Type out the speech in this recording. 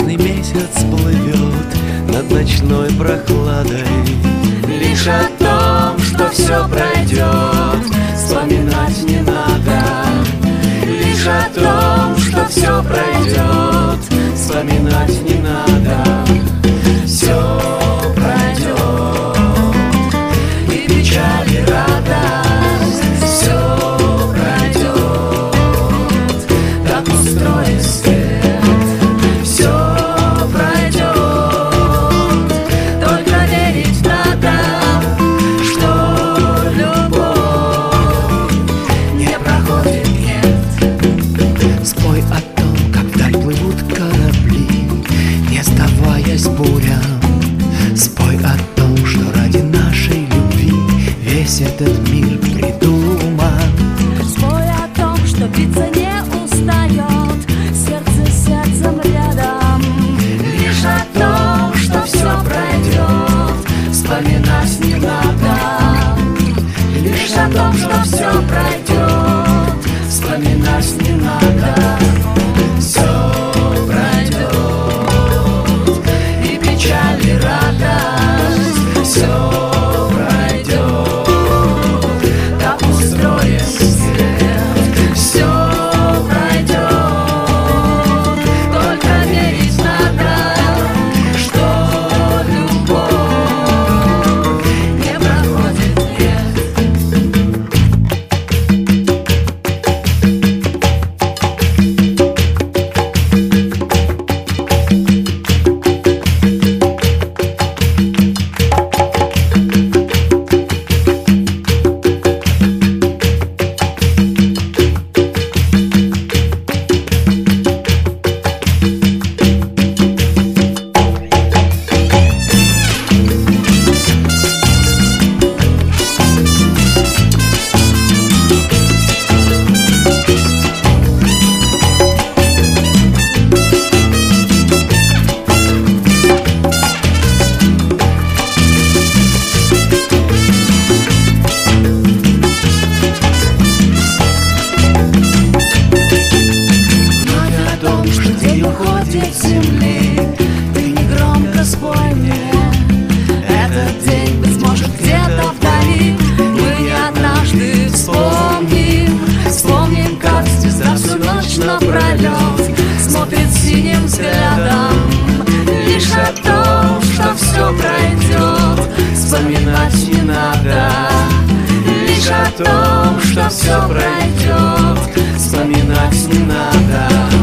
Нежный месяц плывет над ночной прохладой. Лишь о том, что все пройдет, вспоминать не надо. Лишь о том, что все пройдет, вспоминать не надо. Все пройдет, и печаль, и радость. Все пройдет, так устроен свет. Все пройдет, только верить надо, что любовь не проходит, нет. Спой о том, как вдаль плывут корабли, не сдаваясь бурям. Спой о том, что ради нашей любви весь этот мир придуман. Спой о том, что биться не устает, сердце с сердцем рядом. Лишь о том, что все пройдет, вспоминать не надо. Лишь о том, что все пройдет, вспоминать не надо. Все пройдет, и печаль, и радость. Все пройдет, так устроен свет. Все пройдет, только верить надо, что любовь не проходит, нет. Уходит с земли, ты негромко спой мне. Этот день, быть может, где-то вдали мы однажды вспомним. Вспомним, как звезда всю ночь напролет смотрит синим взглядом. Лишь о том, что все пройдет, вспоминать не надо. Лишь о том, что все пройдет, вспоминать не надо.